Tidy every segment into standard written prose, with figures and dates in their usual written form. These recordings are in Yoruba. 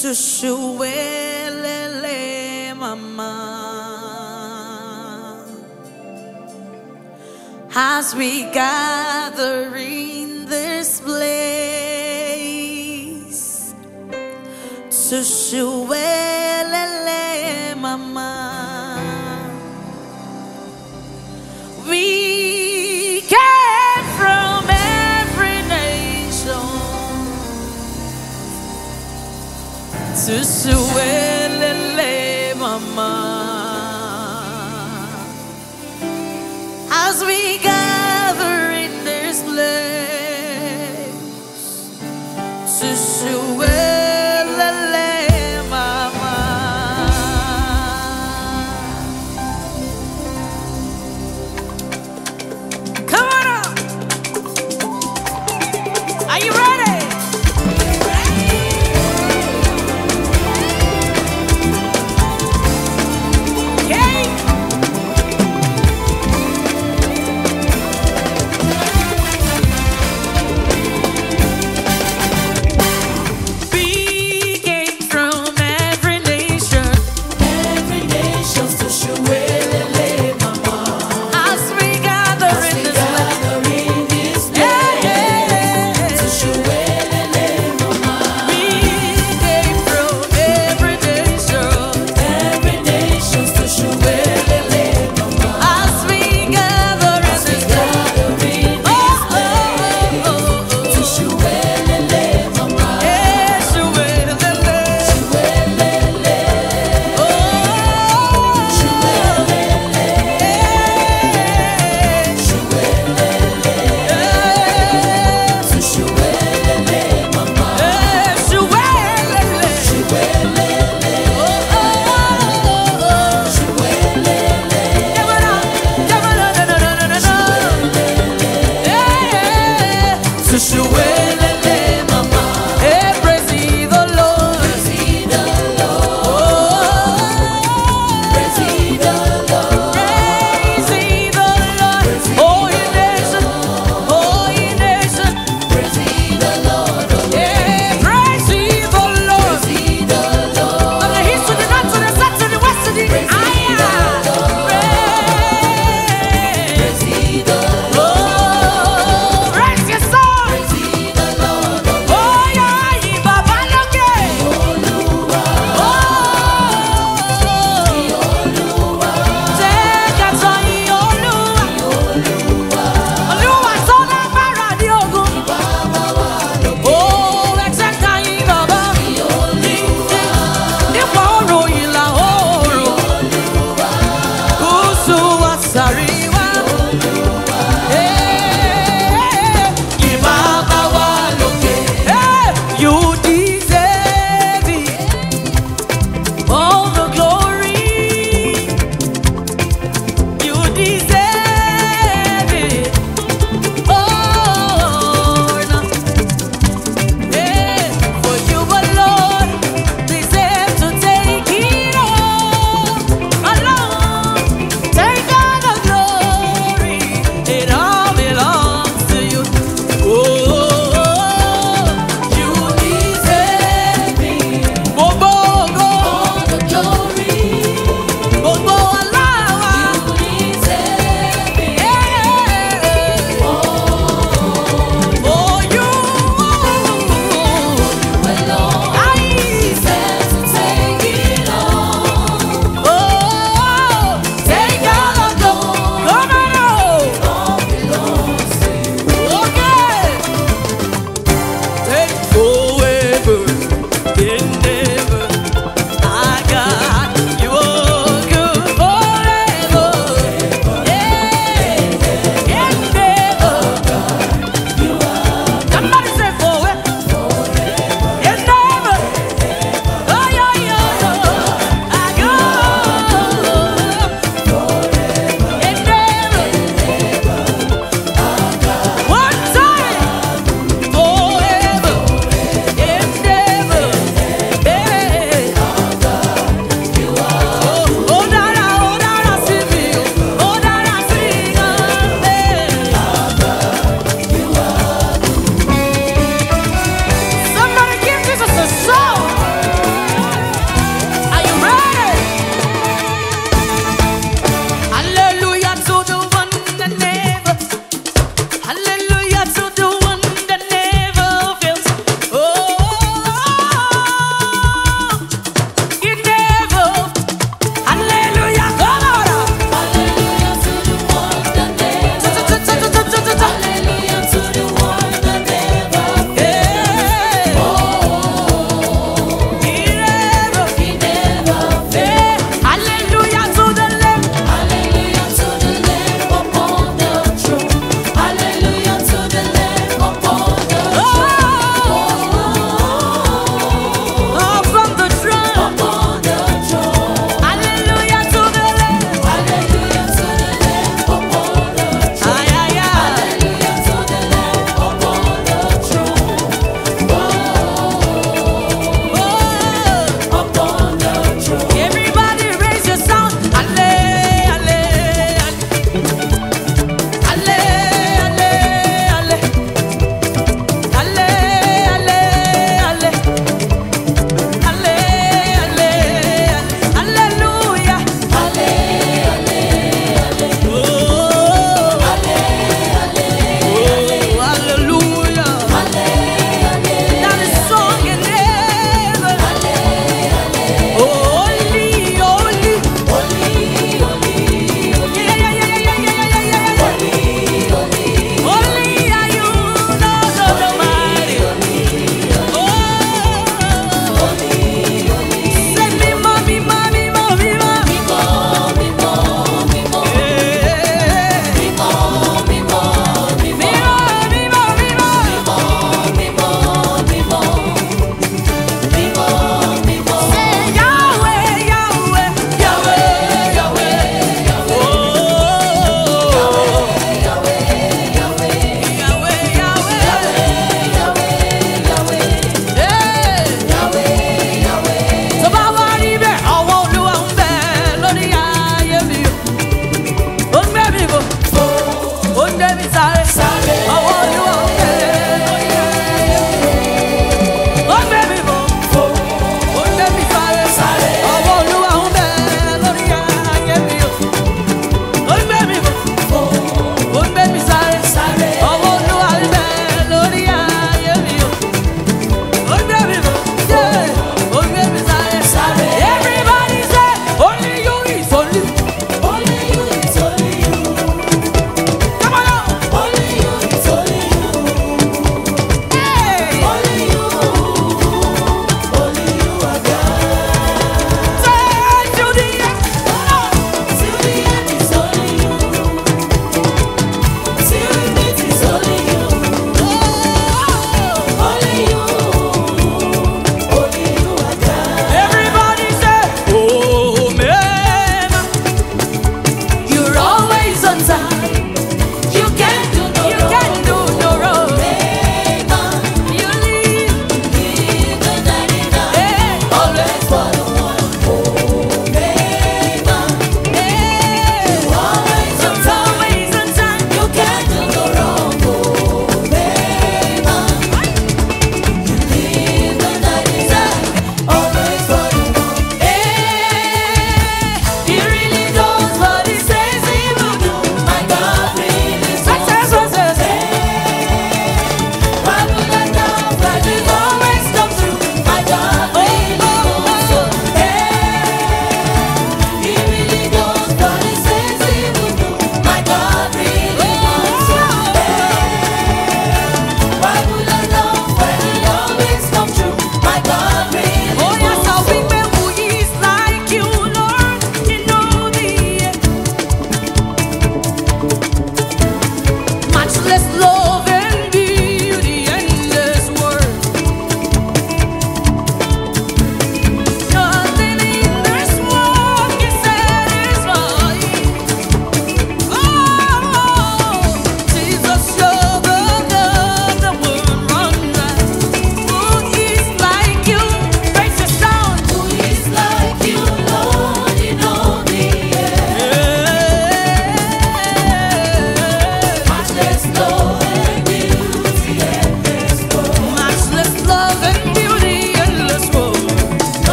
Sushuelele mama. As we gather in this place, Sushuelele mama. We came from every nation, Sushuelele mama. As we gather in this place, Sushuelele mama. Come on up. Are you ready?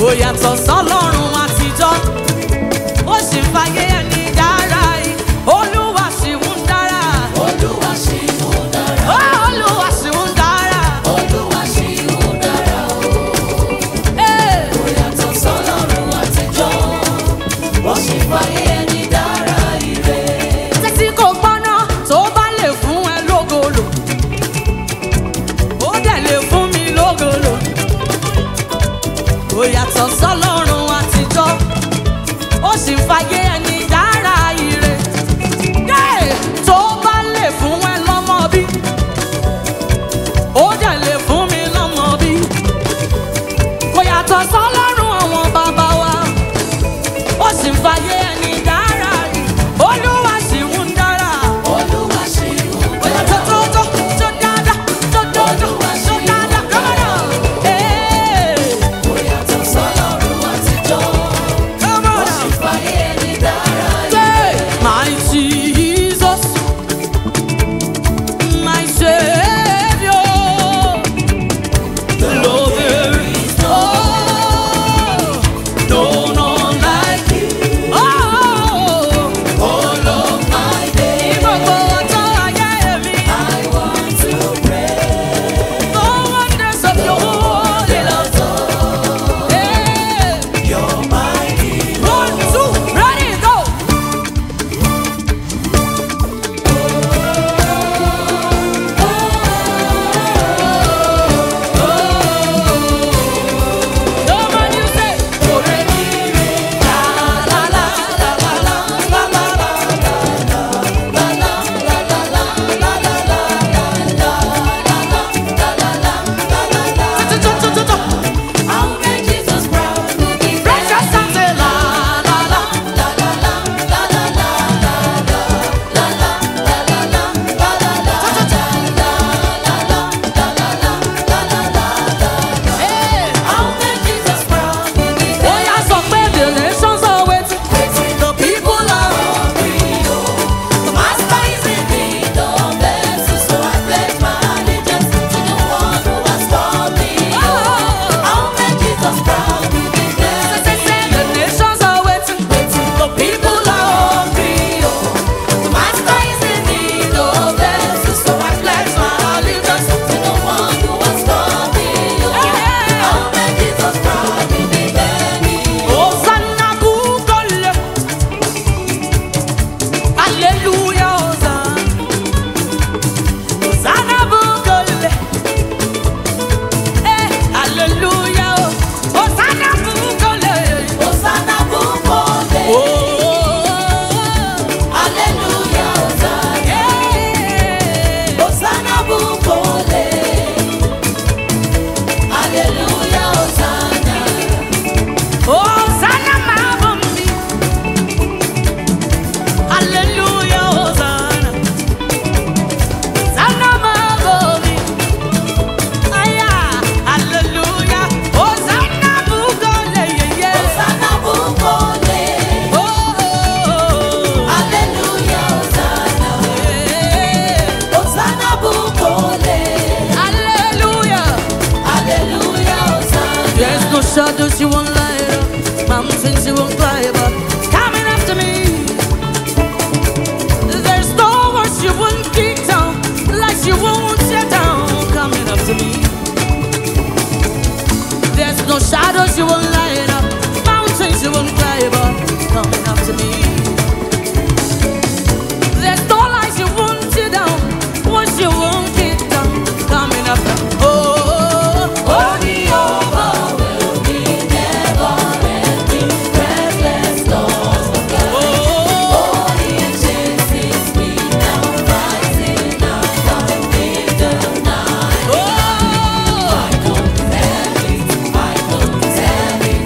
ó yàtọ̀ sọ́lọ́run àtijọ́, ó sì ń fàyè ẹni dára yìí. Olúwa sì ń dára. Olúwa ṣì ń dára. Olúwa sì ń dára. Olúwa ṣì ń dára o. Ó yàtọ̀ sọ́lọ́run àtijọ́, ó sì ń fàyè ẹni dára ire. Tẹ́tí kò gbọ́ná tó bá lè fún ẹ lógolo, ó dẹ̀ lè fún mi lógolo. Ó yàtọ̀ sọ́lọ́run àtijọ́, ó sì ń fàyè ẹni dára ire. Tó bá lè fún ẹ lọ́mọ bí, ó dẹ̀ lè fún mi lọ́mọ bí. Kò yàtọ̀ sọ́lọ́run àwọn bàbá wa, ó sì ń fàyè ẹni dára ire. Olúwa sì ń dára. Olúwa ṣì ń Ó yàtọ̀ tó dáadáa, tó dáadáa, come on. Ó yàtọ̀ sọ́lọ́run àtijọ́, Come ó on. sì ń fàyè ẹni dára ire. Say, my Jesus, my Savior, Lord, there is no none like you. All of my days, Gbogbo ọjọ́ ayé mi, I want to pray. the wonders of your holy love. Hey, You're my hero. 1, 2, ready, go. Come on, you say, la la la la la la la la. I'll make Jesus proud. We'll be Raise your sound, say la la la. Hey, I'll make Jesus proud. We'll be ó yá sọ pé the nations are waiting, the people are free. The master is in need of blessings, so I pledge my allegiance to the one who has called me. I'll make Jesus proud. We'll be say, the nations are waiting, the people are hungry. The master is in need of blessings, so I pledge my allegiance to the one who has called me. I'll make Jesus proud. We'll be Hosanna Bugole, Hallelujah, Hosanna Bugole, Hallelujah, Hosanna Bugole, Hosanna Bukole. oh, Hallelujah, Hosanna. Hosanna Bukole. Hallelujah, Hosanna. Hosanna Mabambi, Hallelujah, Hosanna, Hosanna Mabambi, Hallelujah, Hosanna Bugole, Hosanna Bukole. Hallelujah, Hosanna. Hosanna Bukole. Hallelujah. Hallelujah, Hosanna. There's no shadows you won't light up, mountains you won't climb up. It's coming after me. There's no walls you won't kick down, lights you won't tear down. Coming after me. There's no shadows you won't light up, mountains you won't climb up. Coming after me. There's no lights you won't tear down, walls you won't kick down. Coming after. Oh. Holy over will be never ending, restless laws of God. Holy and chases me now, rising out of midnight. I don't have it, I don't have it,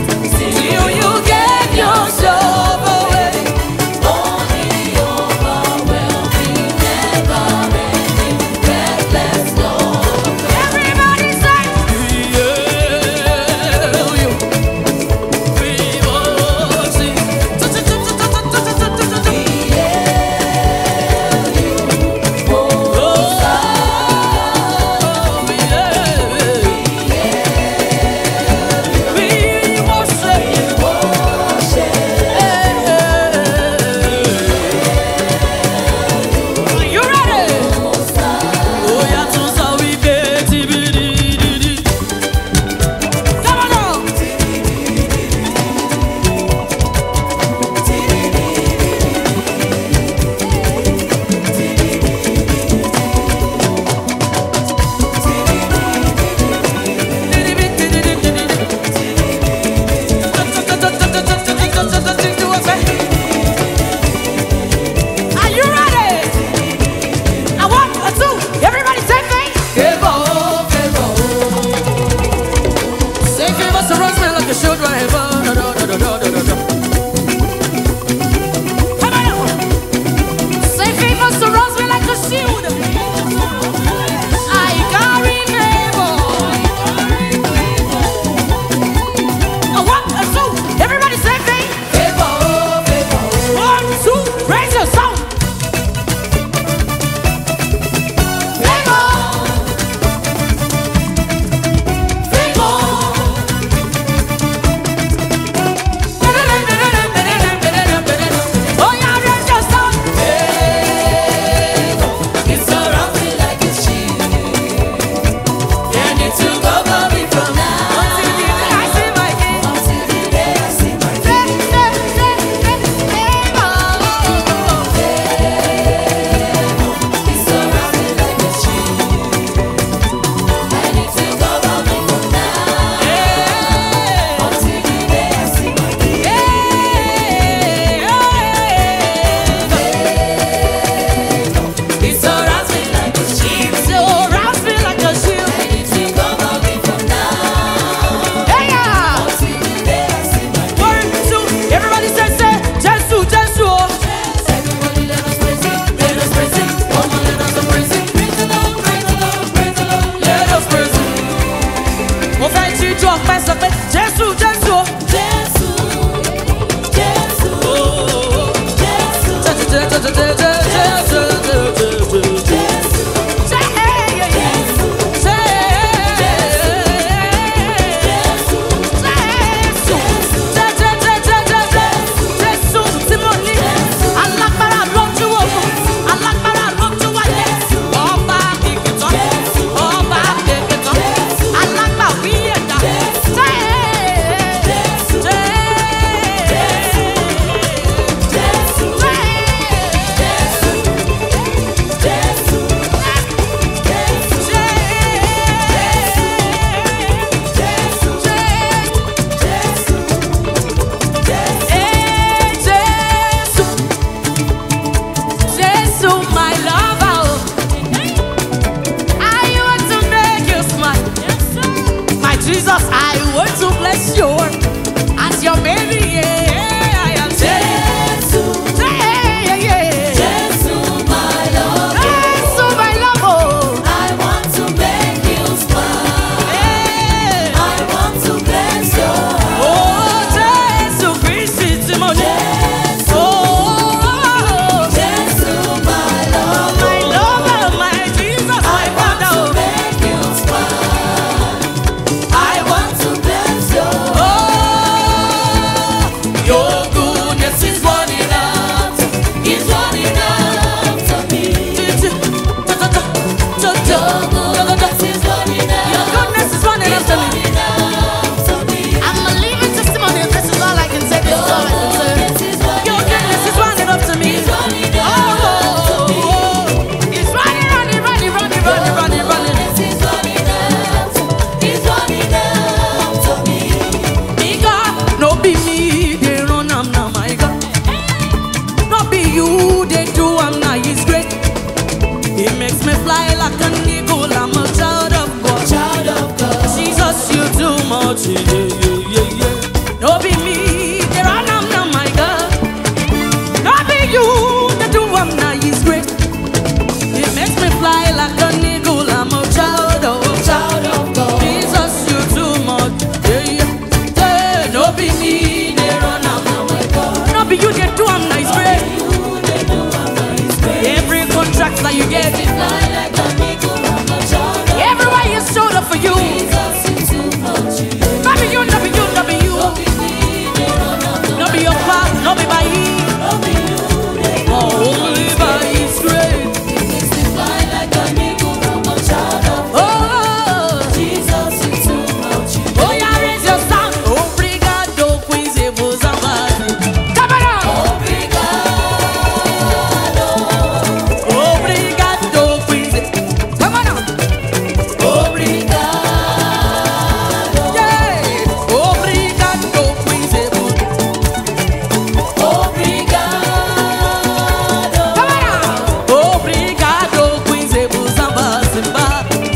that you get. We fly like an eagle on the shoulder. Everywhere you showed up for you. Jesus, you too much. No be you, no be you, no be you. No be me, they run up the No be your power, no be by you. no be you, they Only by His grace. makes me fly like an eagle on the shoulder. Oh, Jesus, you too much. oh, yeah, raise your sound. Obrigado, Quinzebo Zambadi. Come on now. Obrigado, Quinzebo. Come on now. Yeah. Obrigado, Quinzebo. Come on now. Obrigado, Quinzebo Zamba Simba.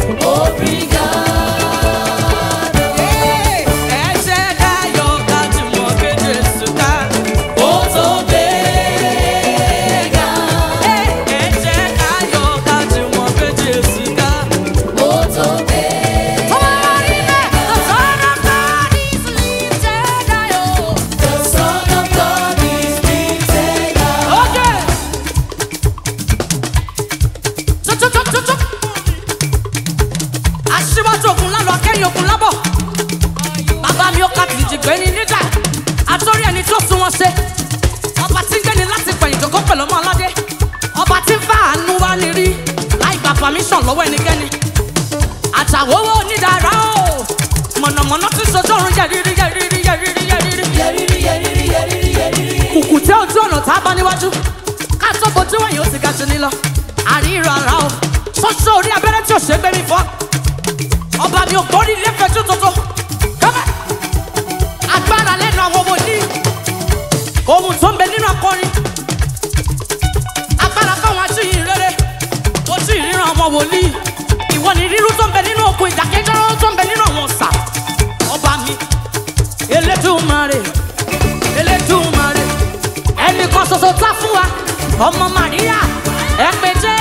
Aṣíwájú ogun lálọ́ akẹ́yìn ogun lábọ̀. Bàbá mi ó ká tìjì gbé ní níjà. Àtọ́rí ẹni tó sún wọn ṣe. Ọba tí ń gbéni láti pẹ̀yìn jòkó pẹ̀lú ọmọ aládé. Ọba tí ń fa àánú wá ní rí. Láì gba permission lọ́wọ́ ẹnikẹ́ni. Àtàwọ́wọ́ onídàárá o. Mọ̀nàmọ́ná tí sojú ọ̀run yẹ̀rìírí yẹ̀rìírí yẹ̀rìírí yẹ̀rìírí. Kùkù tẹ́ ojú ọ̀nà tá a bá níwájú. Ká tó bojú wẹ̀yìn ó ti ga jù ní lọ. Àríra ara o. Ṣọ́ṣọ́ orí abẹ́rẹ́ tí ò ṣe é gbé mi fọ́. Ọba mi ò gbórí ilé fẹjú tuntun. Kọ́mẹ́. Agbára lẹ́nu àwọn wòlíì. Ohun tó ń bẹ nínú akọrin. Agbára káwọn ajíhìn rere. Ojú ìríran àwọn wòlíì. Ìwọ ni rírú tó ń bẹ nínú okùn ìdákẹ́jọ́ tó ń bẹ nínú àwọn ọ̀sà. Ọba mi. Elédùmarè. Elédùmarè. Ẹnìkan ṣoṣo tá fún wa. Ọmọ Màríà. Ẹ pé jẹ́.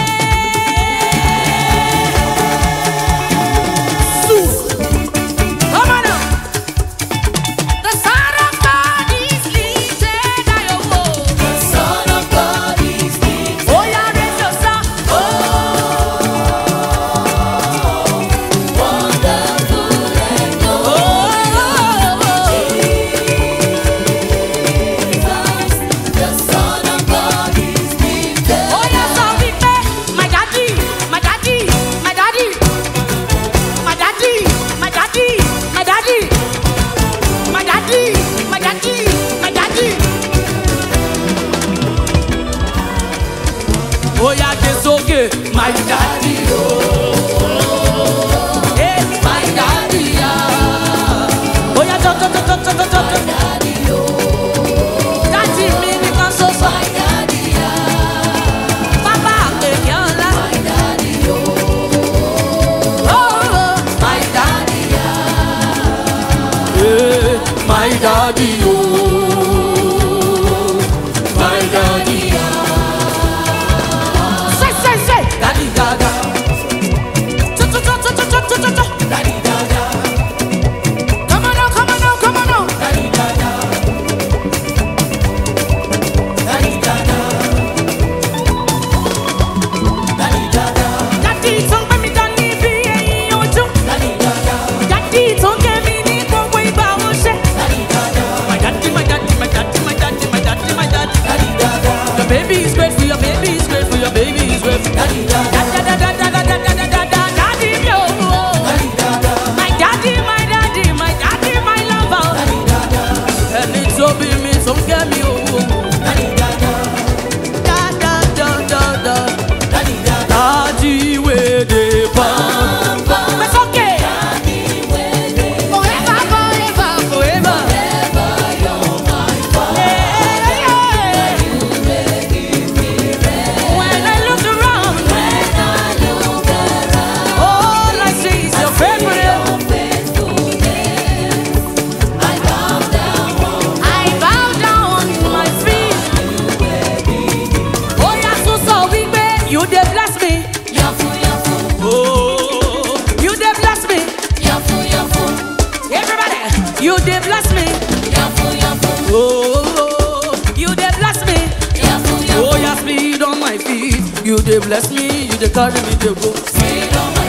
Come on now. The Son of God is lifted high, oh. Oh, yeah, raise your sound. Oh, yeah, so we pay. My daddy, my daddy, my daddy. My daddy, my daddy, my daddy. My daddy, my daddy, my daddy. Oh yeah, it's okay, my daddy. Oh, hey, my daddy. Oh yeah, daddy, me ni kan so so. Papa, baby, ọlá. Oh, my daddy. Yeah, my daddy. Oh, my daddy. Say, daddy Gaga. Daddy Gaga. Come on now, come on now, come on now. Daddy Gaga. Daddy Gaga. Daddy Gaga. Daddy tó ń gbé mi dání bí ẹyin ojú. Daddy Gaga. Daddy tó ń gé mi ní gbogbo ìgbà ó ṣe. Daddy Gaga. My daddy, my daddy, my daddy, my daddy, my daddy, my daddy. Daddy Gaga. Your baby is great for your baby is great for your baby is great. Daddy Gaga. Daddy mi o. Daddy Gaga. My daddy, my daddy, my daddy, my lover. Daddy Gaga. Ẹni tó bí mi tó ń gé mi o. Daddy Gaga. Daddy Gaga. Daddy wey dey bam. It's okay. Forever, forever, forever. When I look around, all I see is your faithfulness. I bow down on my feet. Oh, yeah, so we pay. You dey bless me. Oh, you dey bless me. Everybody, you dey bless me. Oh, you dey bless me. Oh, yeah, speed on my feet. You dey bless me, you dey carry me dey go. Freedom